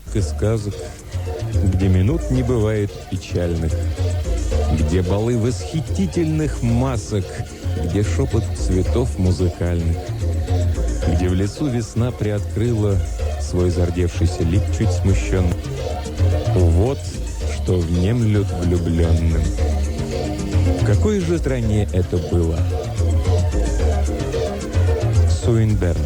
и сказок, где минут не бывает печальных, где балы восхитительных масок, где шепот цветов музыкальных, где в лесу весна приоткрыла свой зардевшийся лик чуть смущенно. Вот что внемлют влюбленным. В какой же стране это было? Суинберн.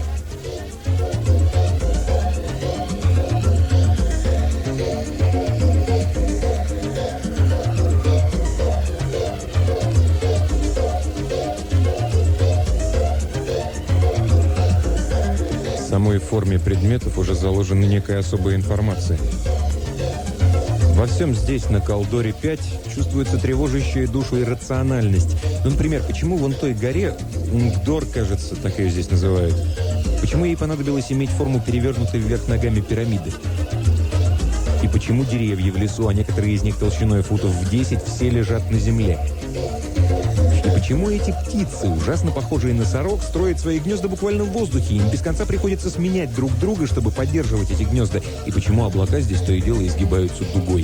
В самой форме предметов уже заложена некая особая информация. Во всем здесь, на Калдоре 5, чувствуется тревожащая душу иррациональность. Ну, например, почему вон той горе, Унгдор, кажется, так ее здесь называют, почему ей понадобилось иметь форму перевернутой вверх ногами пирамиды? И почему деревья в лесу, а некоторые из них толщиной футов в 10, все лежат на земле? И почему эти птицы, ужасно похожие на сорок, строят свои гнезда буквально в воздухе? Им без конца приходится сменять друг друга, чтобы поддерживать эти гнезда. И почему облака здесь то и дело изгибаются дугой?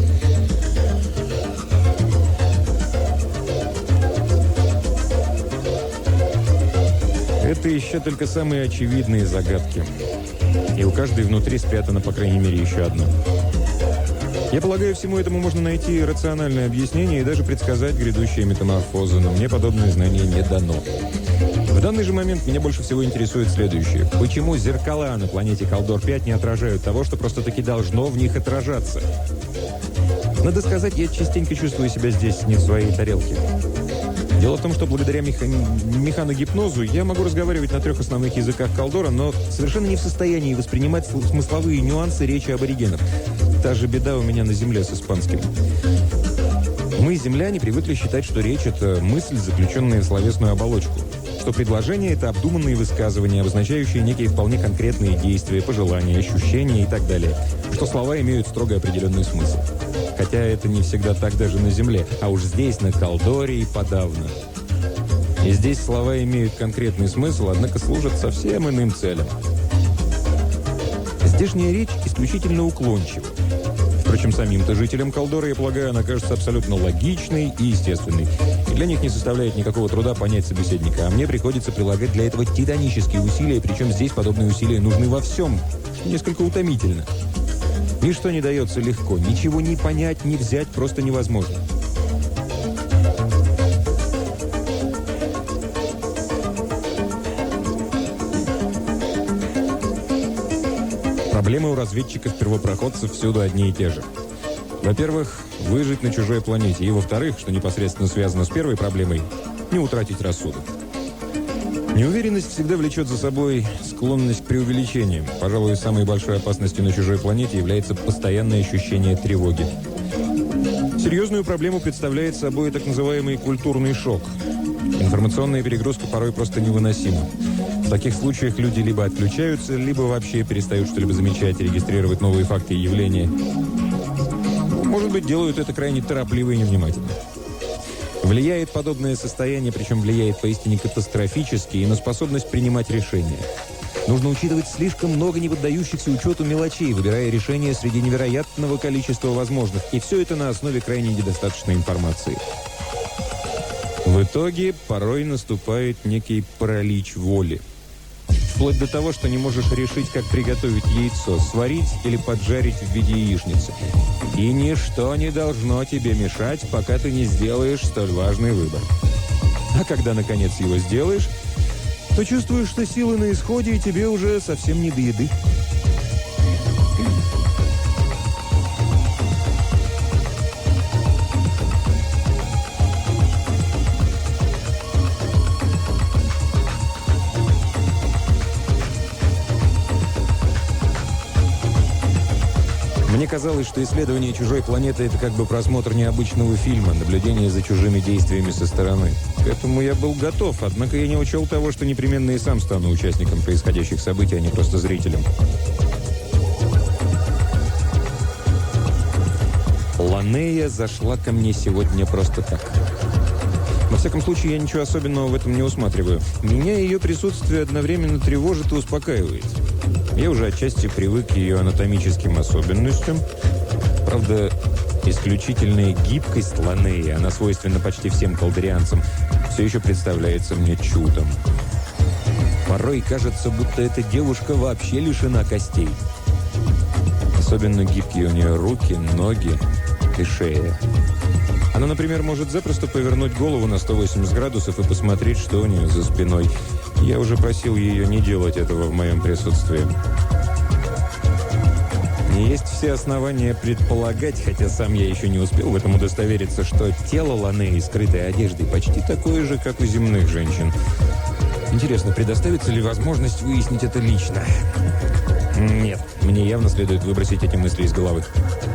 Это еще только самые очевидные загадки. И у каждой внутри спрятано, по крайней мере, еще одно. Я полагаю, всему этому можно найти рациональное объяснение и даже предсказать грядущие метаморфозы, но мне подобное знание не дано. В данный же момент меня больше всего интересует следующее. Почему зеркала на планете Калдор-5 не отражают того, что просто-таки должно в них отражаться? Надо сказать, я частенько чувствую себя здесь не в своей тарелке. Дело в том, что благодаря механогипнозу я могу разговаривать на 3 основных языках Калдора, но совершенно не в состоянии воспринимать смысловые нюансы речи аборигенов. Та же беда у меня на Земле с испанским. Мы, земляне, привыкли считать, что речь – это мысль, заключенная в словесную оболочку. Что предложение – это обдуманные высказывания, обозначающие некие вполне конкретные действия, пожелания, ощущения и так далее. Что слова имеют строго определенный смысл. Хотя это не всегда так даже на Земле, а уж здесь, на Калдоре, и подавно. И здесь слова имеют конкретный смысл, однако служат совсем иным целям. Здешняя речь исключительно уклончива. Впрочем, самим-то жителям Калдора, я полагаю, она кажется абсолютно логичной и естественной. И для них не составляет никакого труда понять собеседника. А мне приходится прилагать для этого титанические усилия, причем здесь подобные усилия нужны во всем, что несколько утомительно. Ничто не дается легко, ничего ни понять, ни взять просто невозможно. Проблемы у разведчиков-первопроходцев всюду одни и те же. Во-первых, выжить на чужой планете. И во-вторых, что непосредственно связано с первой проблемой, не утратить рассудок. Неуверенность всегда влечет за собой склонность к преувеличениям. Пожалуй, самой большой опасностью на чужой планете является постоянное ощущение тревоги. Серьезную проблему представляет собой так называемый культурный шок. Информационная перегрузка порой просто невыносима. В таких случаях люди либо отключаются, либо вообще перестают что-либо замечать и регистрировать новые факты и явления. Может быть, делают это крайне торопливо и невнимательно. Влияет подобное состояние, причем влияет поистине катастрофически, и на способность принимать решения. Нужно учитывать слишком много не поддающихся учету мелочей, выбирая решения среди невероятного количества возможных. И все это на основе крайне недостаточной информации. В итоге порой наступает некий паралич воли. Вплоть до того, что не можешь решить, как приготовить яйцо, сварить или поджарить в виде яичницы. И ничто не должно тебе мешать, пока ты не сделаешь столь важный выбор. А когда, наконец, его сделаешь, то чувствуешь, что силы на исходе, и тебе уже совсем не до еды. Мне казалось, что исследование чужой планеты – это как бы просмотр необычного фильма, наблюдение за чужими действиями со стороны. К этому я был готов, однако я не учел того, что непременно и сам стану участником происходящих событий, а не просто зрителем. Ланея зашла ко мне сегодня просто так. Во всяком случае, я ничего особенного в этом не усматриваю. Меня ее присутствие одновременно тревожит и успокаивает. Я уже отчасти привык к ее анатомическим особенностям. Правда, исключительная гибкость Ланеи, она свойственна почти всем колдерианцам, все еще представляется мне чудом. Порой кажется, будто эта девушка вообще лишена костей. Особенно гибкие у нее руки, ноги и шея. Она, например, может запросто повернуть голову на 180 градусов и посмотреть, что у нее за спиной. Я уже просил ее не делать этого в моем присутствии. Есть все основания предполагать, хотя сам я еще не успел в этом удостовериться, что тело Ланеи, скрытой одеждой, почти такое же, как у земных женщин. Интересно, предоставится ли возможность выяснить это лично? Нет, мне явно следует выбросить эти мысли из головы.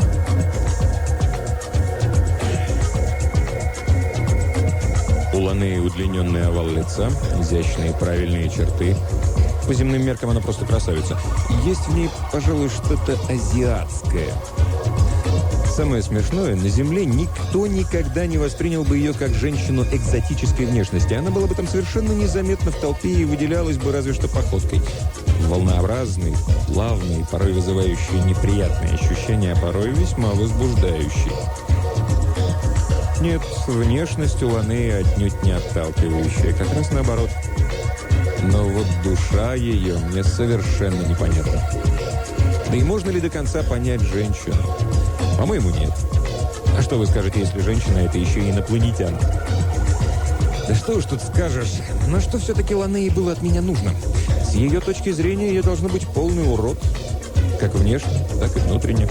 У Ланеи удлиненный овал лица, изящные правильные черты. По земным меркам она просто красавица. Есть в ней, пожалуй, что-то азиатское. Самое смешное, на Земле никто никогда не воспринял бы ее как женщину экзотической внешности. Она была бы там совершенно незаметна в толпе и выделялась бы разве что походкой. Волнообразный, плавный, порой вызывающий неприятные ощущения, а порой весьма возбуждающий. Нет, внешность у Ланеи отнюдь не отталкивающая, как раз наоборот. Но вот душа ее мне совершенно непонятна. Да и можно ли до конца понять женщину? По-моему, нет. А что вы скажете, если женщина – это еще и инопланетянка? Да что уж тут скажешь. Но что все-таки Ланеи было от меня нужно? С ее точки зрения я должна быть полный урод. Как внешне, так и внутренне.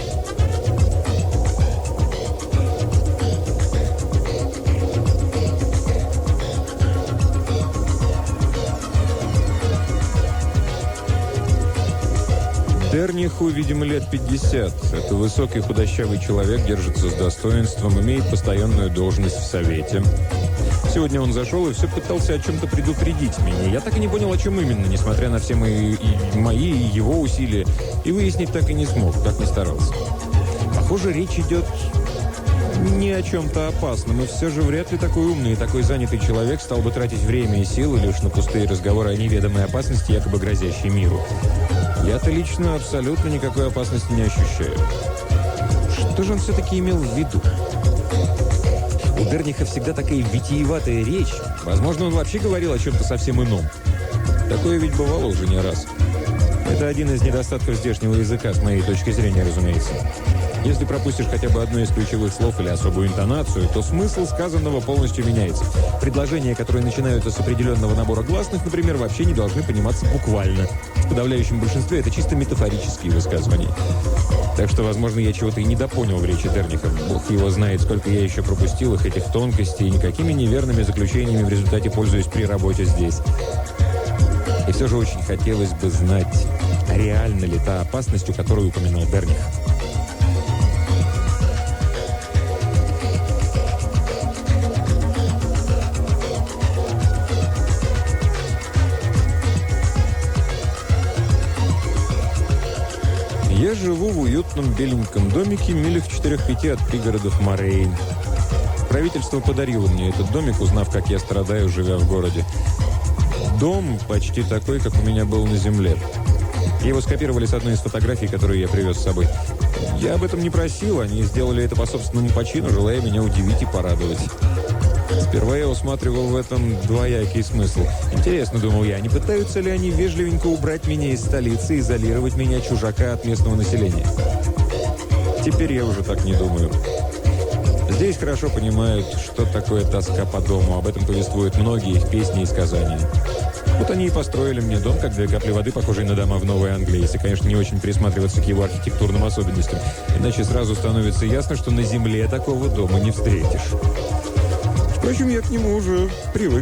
Дерниху, видимо, лет 50. Это высокий худощавый человек, держится с достоинством, имеет постоянную должность в совете. Сегодня он зашел и все пытался о чем-то предупредить меня. Я так и не понял, о чем именно, несмотря на все мои и его усилия. И выяснить так и не смог, так не старался. Похоже, речь идет не о чем-то опасном. И все же вряд ли такой умный и такой занятый человек стал бы тратить время и силы лишь на пустые разговоры о неведомой опасности, якобы грозящей миру. Я-то лично абсолютно никакой опасности не ощущаю. Что же он все-таки имел в виду? У Дерниха всегда такая витиеватая речь. Возможно, он вообще говорил о чем-то совсем ином. Такое ведь бывало уже не раз. Это один из недостатков здешнего языка, с моей точки зрения, разумеется. Если пропустишь хотя бы одно из ключевых слов или особую интонацию, то смысл сказанного полностью меняется. Предложения, которые начинаются с определенного набора гласных, например, вообще не должны пониматься буквально. В подавляющем большинстве это чисто метафорические высказывания. Так что, возможно, я чего-то и недопонял в речи Дерниха. Бог его знает, сколько я еще пропустил их, этих тонкостей, и никакими неверными заключениями в результате пользуюсь при работе здесь. И все же очень хотелось бы знать, реально ли та опасность, о которой упоминал Дерних. Я живу в уютном беленьком домике милях в 4-5 от пригородов Морейн. Правительство подарило мне этот домик, узнав, как я страдаю, живя в городе. Дом почти такой, как у меня был на земле. Его скопировали с одной из фотографий, которую я привез с собой. Я об этом не просил, они сделали это по собственному почину, желая меня удивить и порадовать. Сперва я усматривал в этом двоякий смысл. Интересно, думал я, не пытаются ли они вежливенько убрать меня из столицы и изолировать меня, чужака, от местного населения? Теперь я уже так не думаю. Здесь хорошо понимают, что такое тоска по дому. Об этом повествуют многие их песни и сказания. Вот они и построили мне дом, как две капли воды, похожие на дома в Новой Англии, если, конечно, не очень присматриваться к его архитектурным особенностям. Иначе сразу становится ясно, что на земле такого дома не встретишь. Впрочем, я к нему уже привык.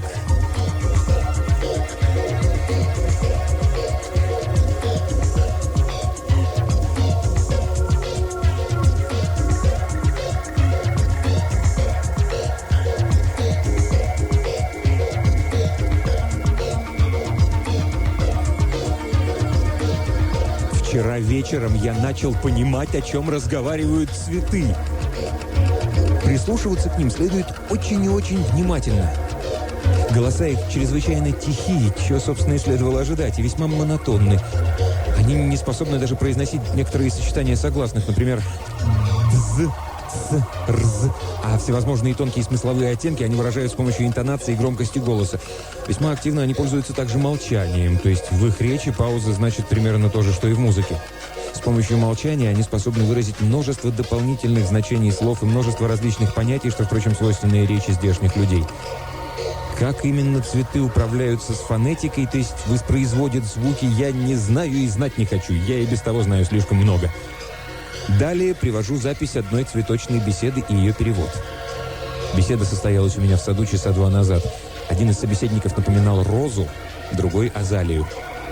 Вчера вечером я начал понимать, о чем разговаривают цветы. Прислушиваться к ним следует очень и очень внимательно. Голоса их чрезвычайно тихие, чего, собственно, и следовало ожидать, и весьма монотонны. Они не способны даже произносить некоторые сочетания согласных, например, «з», «ц», «рз». А всевозможные тонкие смысловые оттенки они выражают с помощью интонации и громкости голоса. Весьма активно они пользуются также молчанием, то есть в их речи пауза значит примерно то же, что и в музыке. С помощью молчания они способны выразить множество дополнительных значений слов и множество различных понятий, что, впрочем, свойственно и речи здешних людей. Как именно цветы управляются с фонетикой, то есть воспроизводят звуки, я не знаю и знать не хочу. Я и без того знаю слишком много. Далее привожу запись одной цветочной беседы и ее перевод. Беседа состоялась у меня в саду часа 2 назад. Один из собеседников напоминал розу, другой — азалию.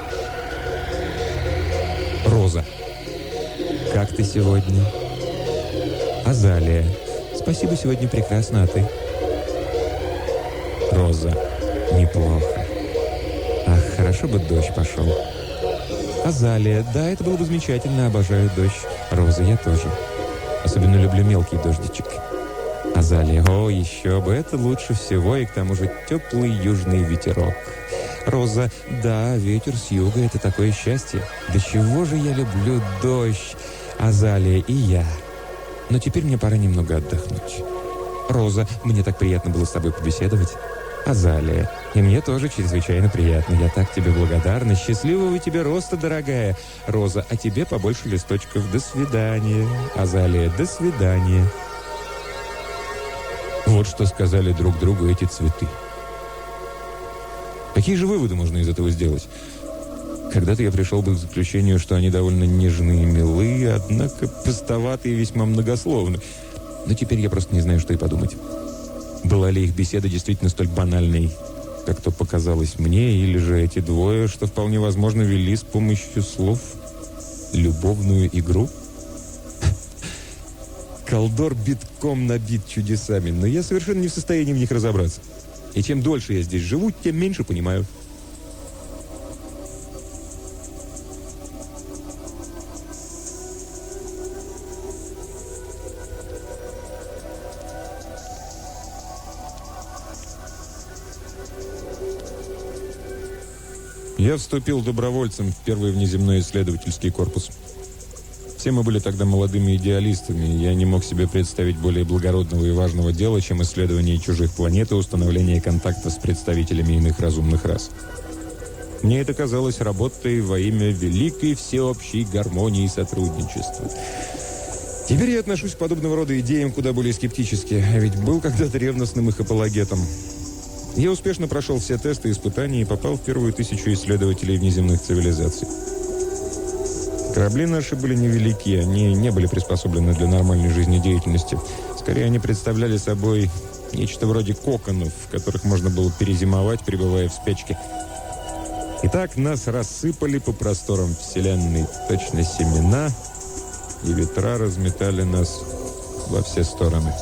Роза. «Как ты сегодня?» Азалия. «Спасибо, сегодня прекрасно, а ты?» Роза. «Неплохо. Ах, хорошо бы дождь пошел». Азалия. «Да, это было бы замечательно, обожаю дождь». Роза. «Я тоже. Особенно люблю мелкий дождичек». Азалия. «О, еще бы, это лучше всего, и к тому же теплый южный ветерок». Роза. «Да, ветер с юга, это такое счастье. Да чего же я люблю дождь». Азалия. «И я. Но теперь мне пора немного отдохнуть». Роза. «Мне так приятно было с тобой побеседовать». Азалия. «И мне тоже чрезвычайно приятно. Я так тебе благодарна. Счастливого тебе роста, дорогая». Роза. «А тебе побольше листочков. До свидания». Азалия. «До свидания». Вот что сказали друг другу эти цветы. Какие же выводы можно из этого сделать? Когда-то я пришел бы к заключению, что они довольно нежны и милы, однако простоваты и весьма многословны. Но теперь я просто не знаю, что и подумать. Была ли их беседа действительно столь банальной, как то показалось мне, или же эти двое, что вполне возможно, вели с помощью слов любовную игру? Калдор битком набит чудесами, но я совершенно не в состоянии в них разобраться. И чем дольше я здесь живу, тем меньше понимаю. Я вступил добровольцем в первый внеземной исследовательский корпус. Все мы были тогда молодыми идеалистами, и я не мог себе представить более благородного и важного дела, чем исследование чужих планет и установление контакта с представителями иных разумных рас. Мне это казалось работой во имя великой всеобщей гармонии и сотрудничества. Теперь я отношусь к подобного рода идеям куда более скептически, а ведь был когда-то ревностным их апологетом. Я успешно прошел все тесты и испытания и попал в первую 1000 исследователей внеземных цивилизаций. Корабли наши были невелики, они не были приспособлены для нормальной жизнедеятельности. Скорее, они представляли собой нечто вроде коконов, в которых можно было перезимовать, пребывая в спячке. Итак, нас рассыпали по просторам Вселенной точно семена, и ветра разметали нас во все стороны.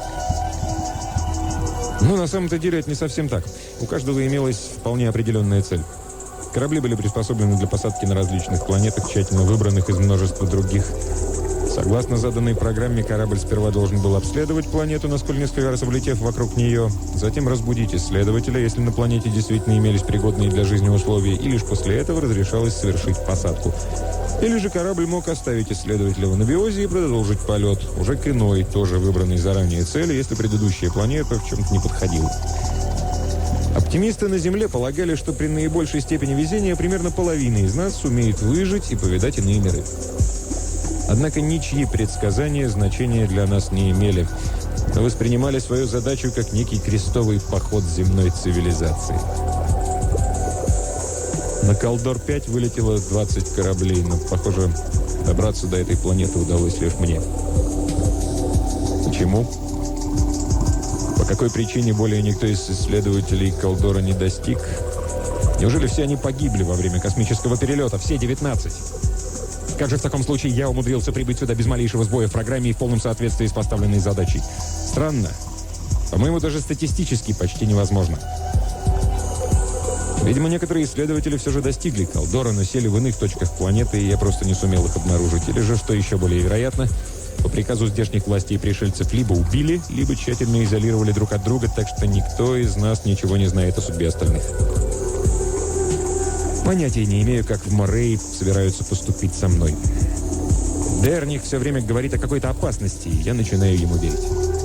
Но на самом-то деле это не совсем так. У каждого имелась вполне определенная цель. Корабли были приспособлены для посадки на различных планетах, тщательно выбранных из множества других. Согласно заданной программе, корабль сперва должен был обследовать планету, насколько несколько раз облетев вокруг нее, затем разбудить исследователя, если на планете действительно имелись пригодные для жизни условия, и лишь после этого разрешалось совершить посадку. Или же корабль мог оставить исследователя в анабиозе и продолжить полет, уже к иной, тоже выбранной заранее цели, если предыдущая планета в чем-то не подходила. Оптимисты на Земле полагали, что при наибольшей степени везения примерно половина из нас сумеет выжить и повидать иные миры. Однако ничьи предсказания значения для нас не имели. Мы воспринимали свою задачу как некий крестовый поход земной цивилизации. На Калдор-5 вылетело 20 кораблей, но, похоже, добраться до этой планеты удалось лишь мне. Почему? По какой причине более никто из исследователей Калдора не достиг? Неужели все они погибли во время космического перелета? Все 19? Как же в таком случае я умудрился прибыть сюда без малейшего сбоя в программе и в полном соответствии с поставленной задачей? Странно. По-моему, даже статистически почти невозможно. Видимо, некоторые исследователи все же достигли Калдора, но сели в иных точках планеты, и я просто не сумел их обнаружить. Или же, что еще более вероятно, по приказу здешних властей пришельцев либо убили, либо тщательно изолировали друг от друга, так что никто из нас ничего не знает о судьбе остальных. Понятия не имею, как в Морей собираются поступить со мной. Дерних все время говорит о какой-то опасности, и я начинаю ему верить.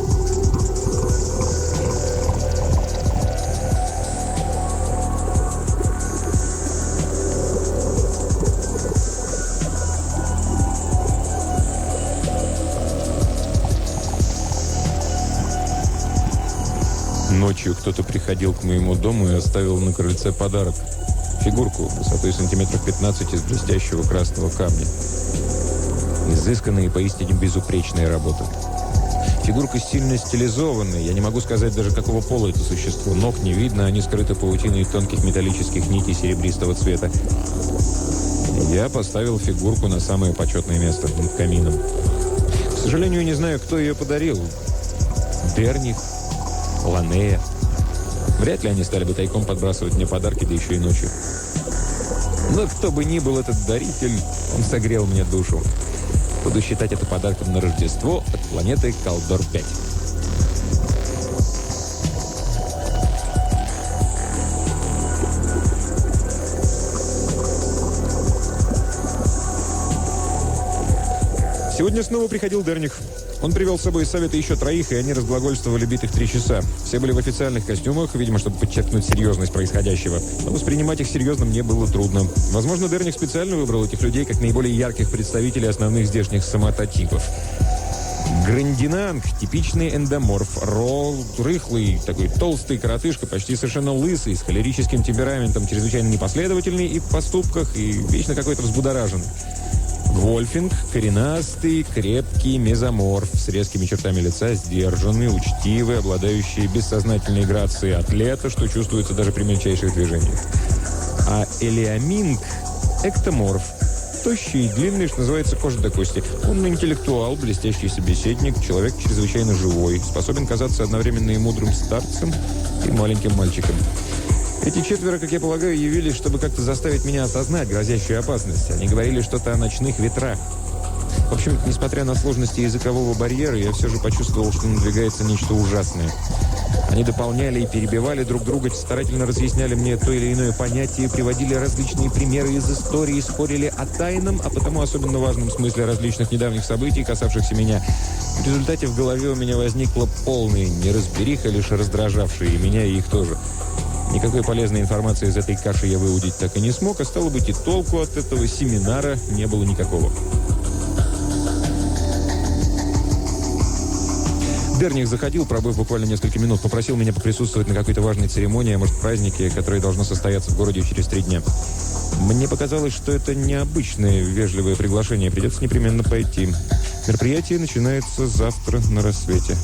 Ночью кто-то приходил к моему дому и оставил на крыльце подарок. Фигурку высотой сантиметров 15 из блестящего красного камня. Изысканная и поистине безупречная работа. Фигурка сильно стилизованная. Я не могу сказать даже, какого пола это существо. Ног не видно, они скрыты паутиной тонких металлических нитей серебристого цвета. Я поставил фигурку на самое почетное место, над камином. К сожалению, не знаю, кто ее подарил. Дерних, Ланея. Вряд ли они стали бы тайком подбрасывать мне подарки, да еще и ночью. Но кто бы ни был этот даритель, он согрел мне душу. Буду считать это подарком на Рождество от планеты Калдор-5. Сегодня снова приходил Дерних. Он привел с собой из совета еще троих, и они разглагольствовали битых 3 часа. Все были в официальных костюмах, видимо, чтобы подчеркнуть серьезность происходящего. Но воспринимать их серьезно мне было трудно. Возможно, Дерних специально выбрал этих людей как наиболее ярких представителей основных здешних самототипов. Грандинанг – типичный эндоморф. Ро – рыхлый, такой толстый коротышка, почти совершенно лысый, с холерическим темпераментом, чрезвычайно непоследовательный и в поступках, и вечно какой-то взбудораженный. Гвольфинг – коренастый, крепкий мезоморф с резкими чертами лица, сдержанный, учтивый, обладающий бессознательной грацией атлета, что чувствуется даже при мельчайших движениях. А элеоминг – эктоморф. Тощий и длинный, что называется, кожа до кости. Он интеллектуал, блестящий собеседник, человек чрезвычайно живой, способен казаться одновременно и мудрым старцем, и маленьким мальчиком. Эти 4, как я полагаю, явились, чтобы как-то заставить меня осознать грозящую опасность. Они говорили что-то о ночных ветрах. В общем, несмотря на сложности языкового барьера, я все же почувствовал, что надвигается нечто ужасное. Они дополняли и перебивали друг друга, старательно разъясняли мне то или иное понятие, приводили различные примеры из истории, спорили о тайном, а потому особенно важном смысле различных недавних событий, касавшихся меня. В результате в голове у меня возникла полная неразбериха, лишь раздражавшая и меня, и их тоже. Никакой полезной информации из этой каши я выудить так и не смог, а стало быть, и толку от этого семинара не было никакого. Дерних заходил, пробыв буквально несколько минут, попросил меня поприсутствовать на какой-то важной церемонии, а может, празднике, которое должно состояться в городе через 3 дня. Мне показалось, что это необычное вежливое приглашение, придется непременно пойти. Мероприятие начинается завтра на рассвете.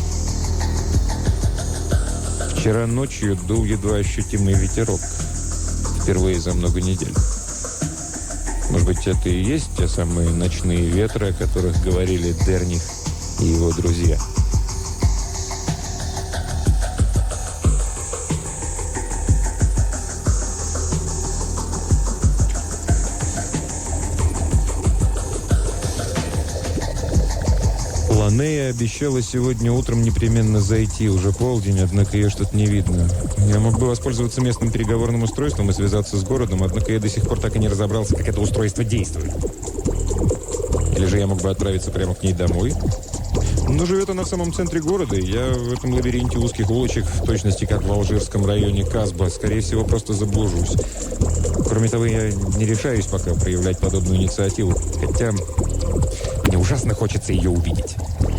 Вчера ночью дул едва ощутимый ветерок. Впервые за много недель. Может быть, это и есть те самые ночные ветры, о которых говорили Дерних и его друзья. Ланея обещала сегодня утром непременно зайти, уже полдень, однако ее что-то не видно. Я мог бы воспользоваться местным переговорным устройством и связаться с городом, однако я до сих пор так и не разобрался, как это устройство действует. Или же я мог бы отправиться прямо к ней домой. Но живет она в самом центре города, и я в этом лабиринте узких улочек, в точности как в алжирском районе Казба, скорее всего, просто заблужусь. Кроме того, я не решаюсь пока проявлять подобную инициативу, хотя мне ужасно хочется ее увидеть.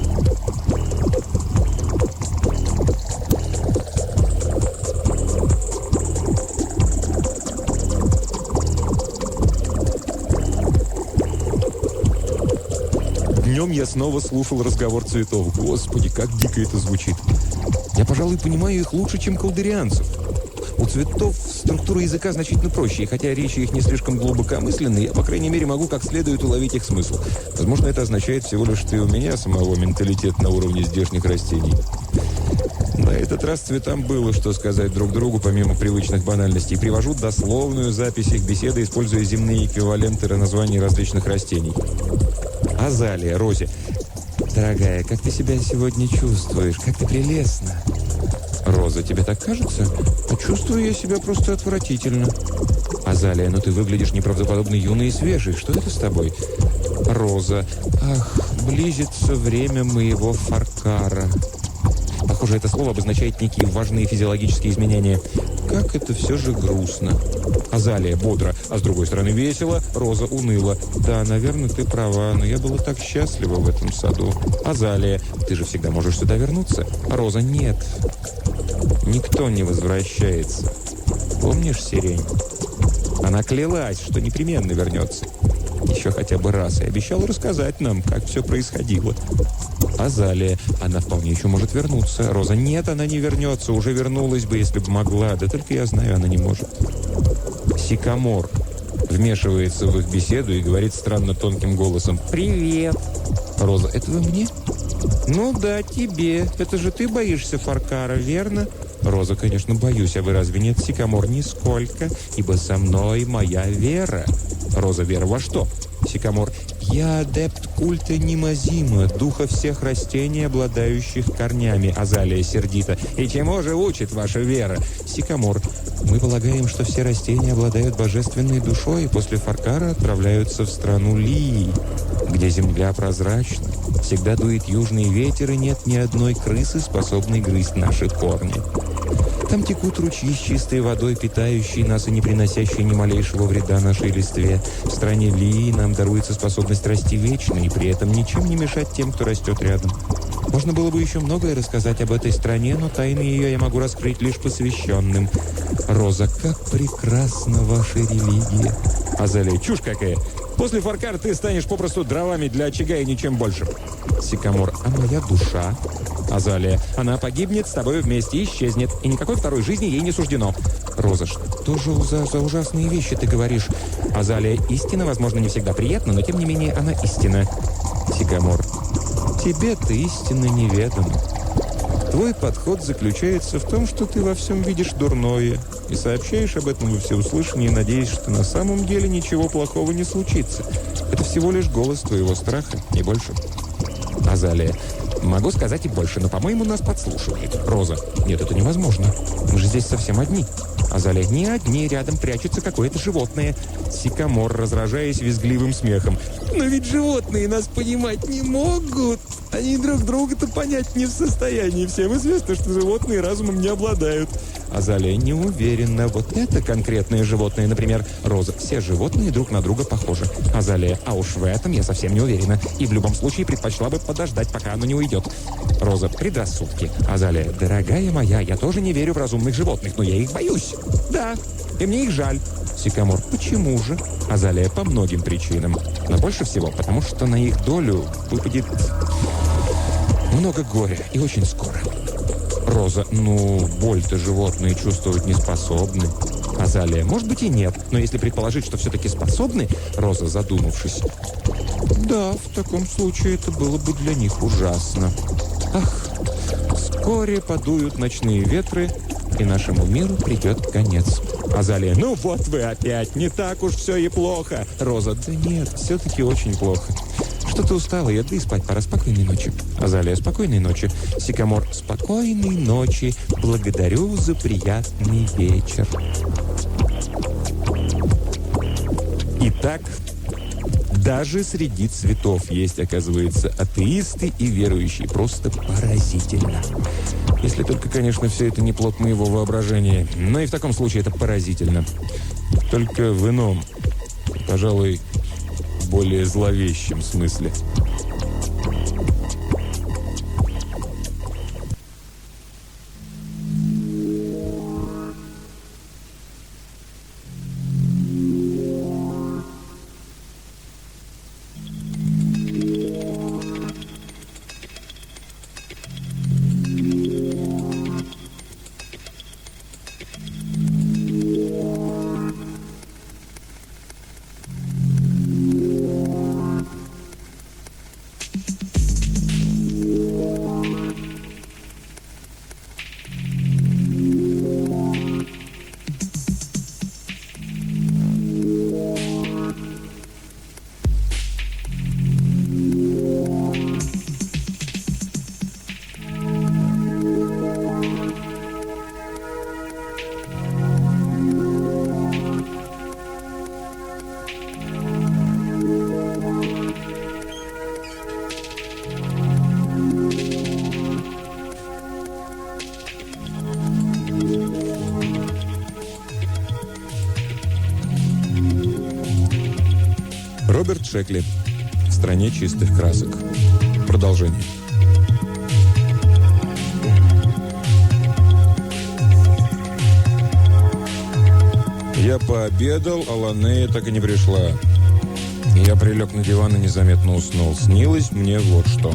Днем я снова слушал разговор цветов. Господи, как дико это звучит. Я, пожалуй, понимаю их лучше, чем колдерианцев. У цветов структура языка значительно проще, и хотя речь их не слишком глубокомысленная, я, по крайней мере, могу как следует уловить их смысл. Возможно, это означает всего лишь, что и у меня самого менталитет на уровне здешних растений. На этот раз цветам было что сказать друг другу, помимо привычных банальностей. Привожу дословную запись их беседы, используя земные эквиваленты названий различных растений. Азалия, Розе. Дорогая, как ты себя сегодня чувствуешь? Как ты прелестна. Роза, тебе так кажется? А чувствую я себя просто отвратительно. Азалия, но ты выглядишь неправдоподобно юной и свежей. Что это с тобой? Роза. Ах, близится время моего фаркара. Похоже, это слово обозначает некие важные физиологические изменения. Как это все же грустно. Азалия бодро, а с другой стороны весело. Роза уныло. Да, наверное, ты права, но я была так счастлива в этом саду. Азалия, ты же всегда можешь сюда вернуться. Роза, нет. Никто не возвращается. Помнишь сирень? Она клялась, что непременно вернется. Еще хотя бы раз. И обещала рассказать нам, как все происходило. Азалия. Она вполне еще может вернуться. Роза. Нет, она не вернется. Уже вернулась бы, если бы могла. Да только я знаю, она не может. Сикамор вмешивается в их беседу и говорит странно тонким голосом. «Привет!» Роза. «Это вы мне?» «Ну да, тебе. Это же ты боишься фаркара, верно?» Роза. «Конечно, боюсь. А вы разве нет, Сикамор?» «Нисколько, ибо со мной моя вера». Роза. «Вера во что?» Сикамор. «Я адепт культа Немазима, духа всех растений, обладающих корнями». Азалия сердито. «И чему же учит ваша вера?» Сикамор. «Мы полагаем, что все растения обладают божественной душой и после фаркара отправляются в страну Лии, где земля прозрачна. Всегда дует южный ветер, и нет ни одной крысы, способной грызть наши корни. Там текут ручьи с чистой водой, питающие нас и не приносящие ни малейшего вреда нашей листве. В стране Лии нам даруется способность расти вечно и при этом ничем не мешать тем, кто растет рядом. Можно было бы еще многое рассказать об этой стране, но тайны ее я могу раскрыть лишь посвященным. Роза, как прекрасна ваша религия!» Азалия. «Чушь какая! После фаркара ты станешь попросту дровами для очага и ничем больше». Сикамор. «А моя душа?» Азалия. «Она погибнет с тобой вместе и исчезнет, и никакой второй жизни ей не суждено». Роза. «Что же за ужасные вещи ты говоришь?» Азалия. «Истина, возможно, не всегда приятна, но тем не менее она истина». Сикамор. «Тебе-то истина неведома. Твой подход заключается в том, что ты во всем видишь дурное и сообщаешь об этом во всеуслышание, надеясь, что на самом деле ничего плохого не случится. Это всего лишь голос твоего страха, не больше». Азалия. «Могу сказать и больше, но, по-моему, нас подслушивают». Роза. «Нет, это невозможно. Мы же здесь совсем одни». Азалия. «Не одни, рядом прячется какое-то животное». Сикамор, разражаясь визгливым смехом. «Но ведь животные нас понимать не могут. Они друг друга-то понять не в состоянии. Всем известно, что животные разумом не обладают». Азалия. «Не уверена. Вот это конкретное животное, например». Роза. «Все животные друг на друга похожи». Азалия. «А уж в этом я совсем не уверена. И в любом случае предпочла бы подождать, пока оно не уйдет». Роза. «Предрассудки». Азалия. «Дорогая моя, я тоже не верю в разумных животных, но я их боюсь». «Да, и мне их жаль». Сикамор. «Почему же?» Азалия. «По многим причинам. Но больше всего потому, что на их долю выпадет много горя и очень скоро». Роза. «Ну, боль-то животные чувствовать не способны». Азалия. «Может быть и нет, но если предположить, что все-таки способны». Роза, задумавшись. «Да, в таком случае это было бы для них ужасно. Ах, вскоре подуют ночные ветры, и нашему миру придет конец». Азалия. «Ну вот вы опять, не так уж все и плохо». Роза. «Да нет, все-таки очень плохо. Что-то устала я, да и спать пора. Спокойной ночи». Азалия. «Спокойной ночи». Сикамор. «Спокойной ночи. Благодарю за приятный вечер». Итак, даже среди цветов есть, оказывается, атеисты и верующие. Просто поразительно. Если только, конечно, все это не плод моего воображения. Но и в таком случае это поразительно. Только в ином, пожалуй, более зловещем смысле. Шекли. В стране чистых красок. Продолжение. Я пообедал, а Ланея так и не пришла. Я прилег на диван и незаметно уснул. Снилось мне вот что.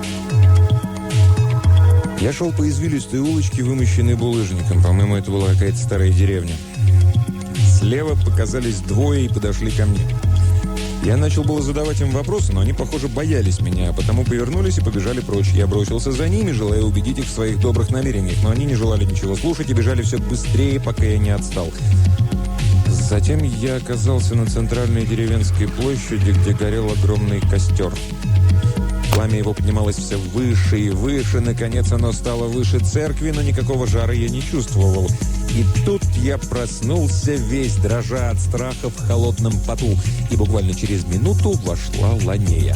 Я шел по извилистой улочке, вымощенной булыжником. По-моему, это была какая-то старая деревня. Слева показались двое и подошли ко мне. Я начал было задавать им вопросы, но они, похоже, боялись меня, а потому повернулись и побежали прочь. Я бросился за ними, желая убедить их в своих добрых намерениях, но они не желали ничего слушать и бежали все быстрее, пока я не отстал. Затем я оказался на центральной деревенской площади, где горел огромный костер. Пламя его поднималось все выше и выше. Наконец оно стало выше церкви, но никакого жара я не чувствовал. И тут я проснулся весь, дрожа от страха в холодном поту. И буквально через минуту вошла Ланея.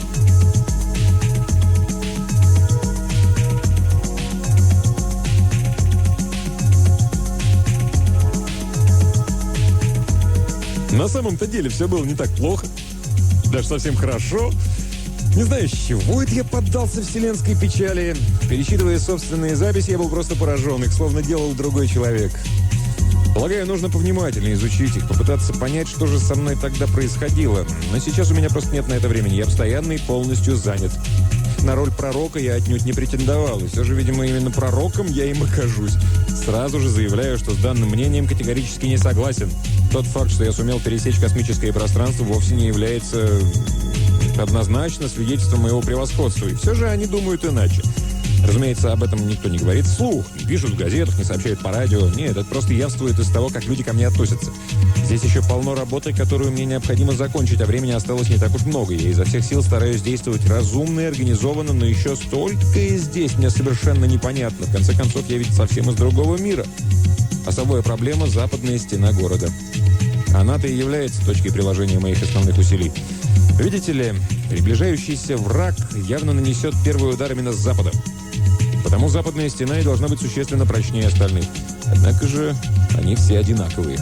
На самом-то деле все было не так плохо. Даже совсем хорошо. Не знаю, с чего это я поддался вселенской печали. Пересчитывая собственные записи, я был просто поражен. Их словно делал другой человек. Полагаю, нужно повнимательнее изучить их, попытаться понять, что же со мной тогда происходило. Но сейчас у меня просто нет на это времени. Я постоянно и полностью занят. На роль пророка я отнюдь не претендовал. И все же, видимо, именно пророком я им окажусь. Сразу же заявляю, что с данным мнением категорически не согласен. Тот факт, что я сумел пересечь космическое пространство, вовсе не является однозначно свидетельством моего превосходства. И все же они думают иначе. Разумеется, об этом никто не говорит вслух, не пишут в газетах, не сообщают по радио. Нет, это просто явствует из того, как люди ко мне относятся. Здесь еще полно работы, которую мне необходимо закончить, а времени осталось не так уж много. Я изо всех сил стараюсь действовать разумно и организованно, но еще столько и здесь мне совершенно непонятно. В конце концов, я ведь совсем из другого мира. Особая проблема – западная стена города. Она-то и является точкой приложения моих основных усилий. Видите ли, приближающийся враг явно нанесет первый удар именно с запада. Потому западная стена и должна быть существенно прочнее остальных. Однако же они все одинаковые.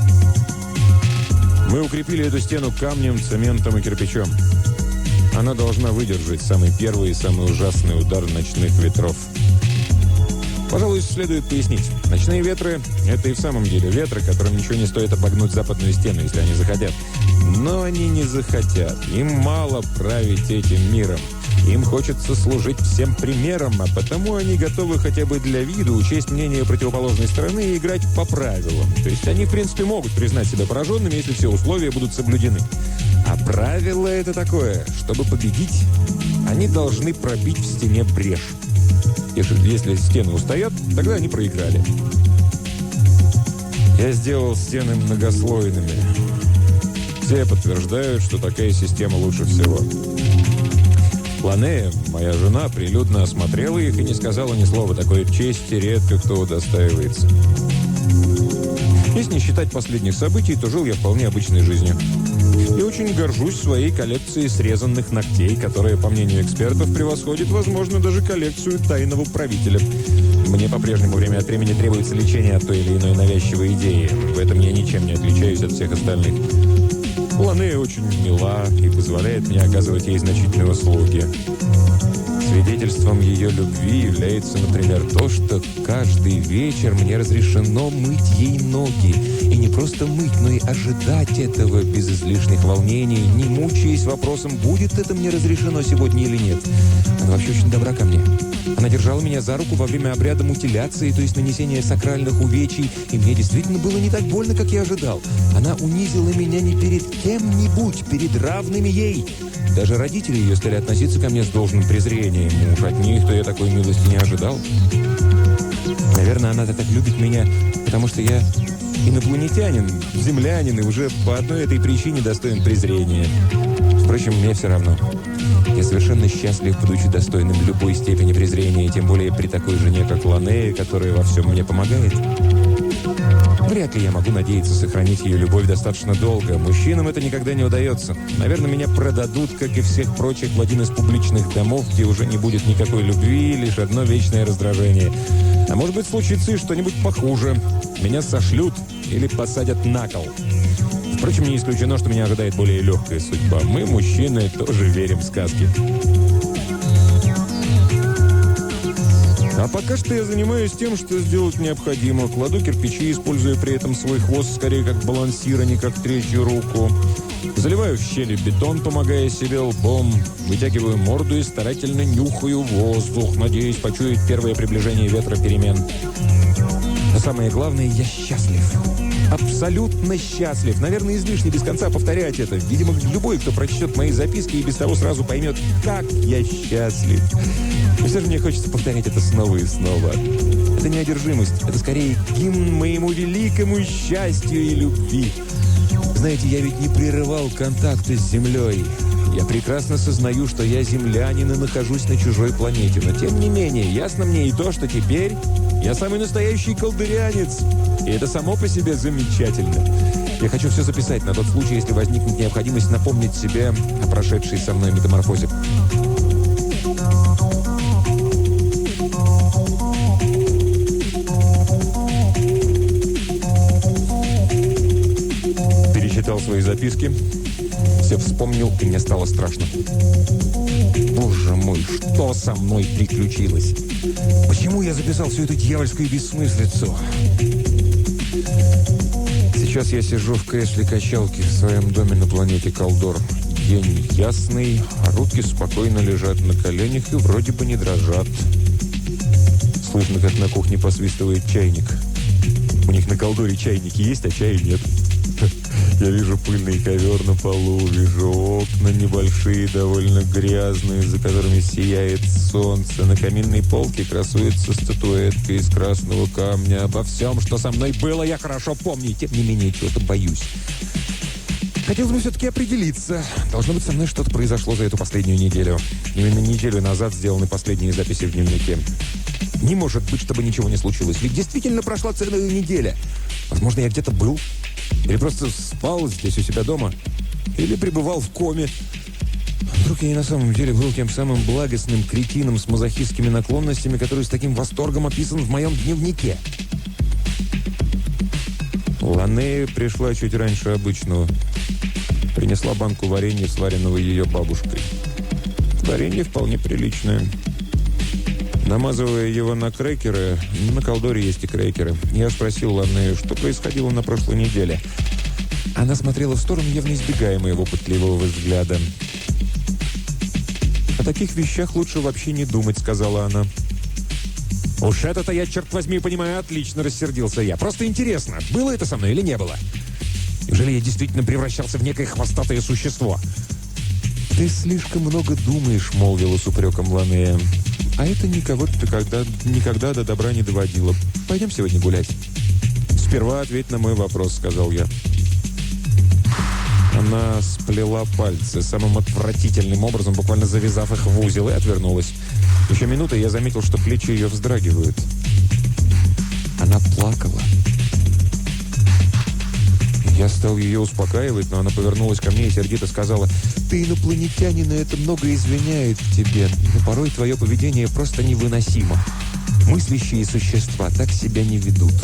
Мы укрепили эту стену камнем, цементом и кирпичом. Она должна выдержать самый первый и самый ужасный удар ночных ветров. Пожалуй, следует пояснить. Ночные ветры – это и в самом деле ветры, которым ничего не стоит обогнуть западную стену, если они захотят. Но они не захотят. Им мало править этим миром. Им хочется служить всем примером, а потому они готовы хотя бы для вида учесть мнение противоположной стороны и играть по правилам. То есть они, в принципе, могут признать себя пораженными, если все условия будут соблюдены. А правило это такое, чтобы победить, они должны пробить в стене брешь. Если стены устоят, тогда они проиграли. Я сделал стены многослойными. Все подтверждают, что такая система лучше всего. Ланея, моя жена, прилюдно осмотрела их и не сказала ни слова. Такой чести редко кто удостаивается. Если не считать последних событий, то жил я вполне обычной жизнью. И очень горжусь своей коллекцией срезанных ногтей, которая, по мнению экспертов, превосходит, возможно, даже коллекцию тайного правителя. Мне по-прежнему время от времени требуется лечение от той или иной навязчивой идеи. В этом я ничем не отличаюсь от всех остальных. Ланея очень мила и позволяет мне оказывать ей значительные услуги. Свидетельством ее любви является, например, то, что каждый вечер мне разрешено мыть ей ноги. И не просто мыть, но и ожидать этого без излишних волнений, не мучаясь вопросом, будет это мне разрешено сегодня или нет. Она вообще очень добра ко мне. Она держала меня за руку во время обряда мутиляции, то есть нанесения сакральных увечий, и мне действительно было не так больно, как я ожидал. Она унизила меня не перед кем-нибудь, перед равными ей. Даже родители ее стали относиться ко мне с должным презрением. Уж от них-то я такой милости не ожидал. Наверное, она-то так любит меня, потому что я инопланетянин, землянин, и уже по одной этой причине достоин презрения. Впрочем, мне все равно. Я совершенно счастлив, будучи достойным любой степени презрения, тем более при такой жене, как Ланея, которая во всем мне помогает. Вряд ли я могу надеяться сохранить ее любовь достаточно долго. Мужчинам это никогда не удается. Наверное, меня продадут, как и всех прочих, в один из публичных домов, где уже не будет никакой любви, лишь одно вечное раздражение. А может быть, случится и что-нибудь похуже. Меня сошлют или посадят на кол. Впрочем, не исключено, что меня ожидает более легкая судьба. Мы, мужчины, тоже верим в сказки. А пока что я занимаюсь тем, что сделать необходимо. Кладу кирпичи, используя при этом свой хвост скорее как балансир, а не как третью руку. Заливаю в щели бетон, помогая себе лбом. Вытягиваю морду и старательно нюхаю воздух, надеясь почуять первое приближение ветра перемен. Но самое главное, я счастлив. Абсолютно счастлив. Наверное, излишне без конца повторять это. Видимо, любой, кто прочтет мои записки, и без того сразу поймет, как я счастлив. И все же мне хочется повторять это снова и снова. Это не одержимость. Это скорее гимн моему великому счастью и любви. Знаете, я ведь не прерывал контакты с землей. Я прекрасно сознаю, что я землянин и нахожусь на чужой планете. Но тем не менее, ясно мне и то, что теперь я самый настоящий колдырянец. И это само по себе замечательно. Я хочу все записать на тот случай, если возникнет необходимость напомнить себе о прошедшей со мной метаморфозе. Перечитал свои записки. Все вспомнил, и мне стало страшно. Боже мой, что со мной приключилось? Почему я записал всю эту дьявольскую бессмыслицу? Сейчас я сижу в кресле качалки в своем доме на планете Калдор. День ясный, а руки спокойно лежат на коленях и вроде бы не дрожат. Слышно, как на кухне посвистывает чайник. У них на Калдоре чайники есть, а чая нет. Я вижу пыльный ковер на полу, вижу окна небольшие, довольно грязные, за которыми сияет солнце. На каминной полке красуется статуэтка из красного камня. Обо всем, что со мной было, я хорошо помню, и тем не менее чего-то боюсь. Хотелось бы все-таки определиться. Должно быть, со мной что-то произошло за эту последнюю неделю. Именно неделю назад сделаны последние записи в дневнике. Не может быть, чтобы ничего не случилось. Ведь действительно прошла целая неделя. Возможно, я где-то был. Или просто спал здесь у себя дома. Или пребывал в коме. Вдруг я и на самом деле был тем самым благостным кретином с мазохистскими наклонностями, который с таким восторгом описан в моем дневнике. Ланея пришла чуть раньше обычного. Принесла банку варенья, сваренного ее бабушкой. Варенье вполне приличное. Намазывая его на крекеры, на Калдоре есть и крекеры, я спросил Ланею, что происходило на прошлой неделе. Она смотрела в сторону, явно избегая моего пытливого взгляда. «О таких вещах лучше вообще не думать», — сказала она. «Уж это-то я, черт возьми, понимаю, отлично», — рассердился я. «Просто интересно, было это со мной или не было? Неужели я действительно превращался в некое хвостатое существо?» «Ты слишком много думаешь», — молвила с упреком Ланея. «А это никого-то никогда до добра не доводило. Пойдем сегодня гулять». «Сперва ответь на мой вопрос», — сказал я. Она сплела пальцы самым отвратительным образом, буквально завязав их в узел, и отвернулась. Еще минуты, я заметил, что плечи ее вздрагивают. Она плакала. Я стал ее успокаивать, но она повернулась ко мне и сердито сказала: «Ты инопланетянин, и это много извиняет в тебе, но порой твое поведение просто невыносимо. Мыслящие существа так себя не ведут».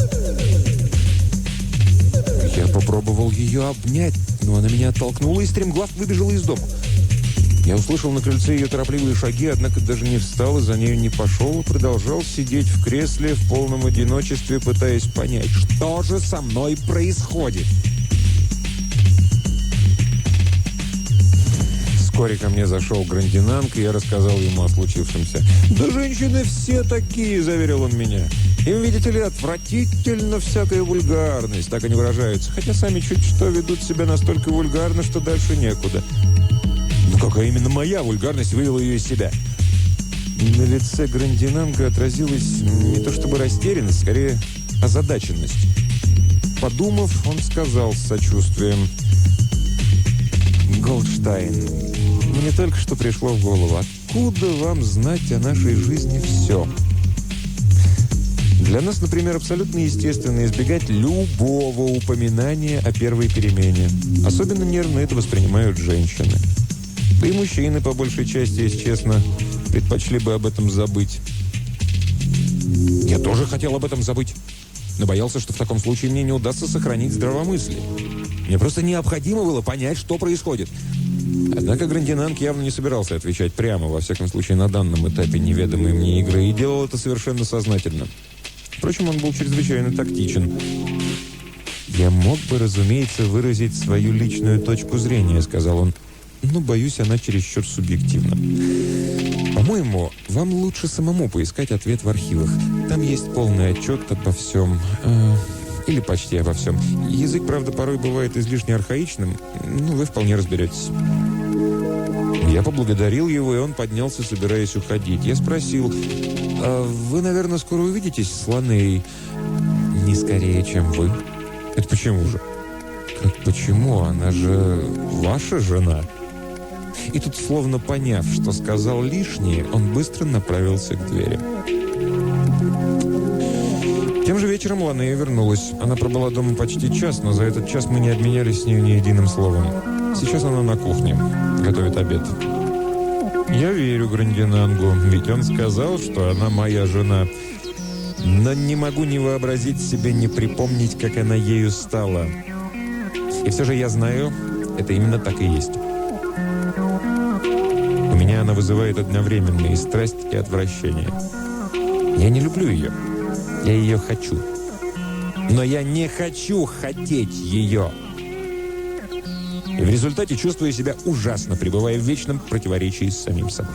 Я попробовал ее обнять, но она меня оттолкнула и стремглав выбежала из дома. Я услышал на крыльце ее торопливые шаги, однако даже не встал и за нею не пошел, и продолжал сидеть в кресле в полном одиночестве, пытаясь понять, что же со мной происходит. Вскоре ко мне зашел Грандинанг, и я рассказал ему о случившемся. «Да женщины все такие», — заверил он меня. «Им, видите ли, отвратительно всякая вульгарность, так они выражаются, хотя сами чуть что ведут себя настолько вульгарно, что дальше некуда». Но какая именно моя вульгарность вывела ее из себя? На лице Грандинанга отразилась не то чтобы растерянность, скорее озадаченность. Подумав, он сказал с сочувствием: «Голдштайн, мне только что пришло в голову, откуда вам знать о нашей жизни все? Для нас, например, абсолютно естественно избегать любого упоминания о первой перемене. Особенно нервно это воспринимают женщины. Да и мужчины, по большей части, если честно, предпочли бы об этом забыть. Я тоже хотел об этом забыть, но боялся, что в таком случае мне не удастся сохранить здравомыслие. Мне просто необходимо было понять, что происходит. Однако Грандинанг явно не собирался отвечать прямо, во всяком случае, на данном этапе неведомой мне игры, и делал это совершенно сознательно. Впрочем, он был чрезвычайно тактичен. «Я мог бы, разумеется, выразить свою личную точку зрения», — сказал он, «но, боюсь, она чересчур субъективна. По-моему, вам лучше самому поискать ответ в архивах. Там есть полный отчет обо всем, или почти обо всем. Язык, правда, порой бывает излишне архаичным, но вы вполне разберетесь». Я поблагодарил его, и он поднялся, собираясь уходить. Я спросил: «А вы, наверное, скоро увидитесь с Ланеей?» «Не скорее, чем вы». «Это почему же?» «Как почему? Она же ваша жена». И тут, словно поняв, что сказал лишнее, он быстро направился к двери. Тем же вечером Ланея вернулась. Она пробыла дома почти час, но за этот час мы не обменялись с ней ни единым словом. Сейчас она на кухне, готовит обед. Я верю Грандинангу, ведь он сказал, что она моя жена. Но не могу ни вообразить себе, ни припомнить, как она ею стала. И все же я знаю, это именно так и есть. У меня она вызывает одновременно и страсть, и отвращение. Я не люблю ее. Я ее хочу. Но я не хочу хотеть ее. И в результате чувствую себя ужасно, пребывая в вечном противоречии с самим собой.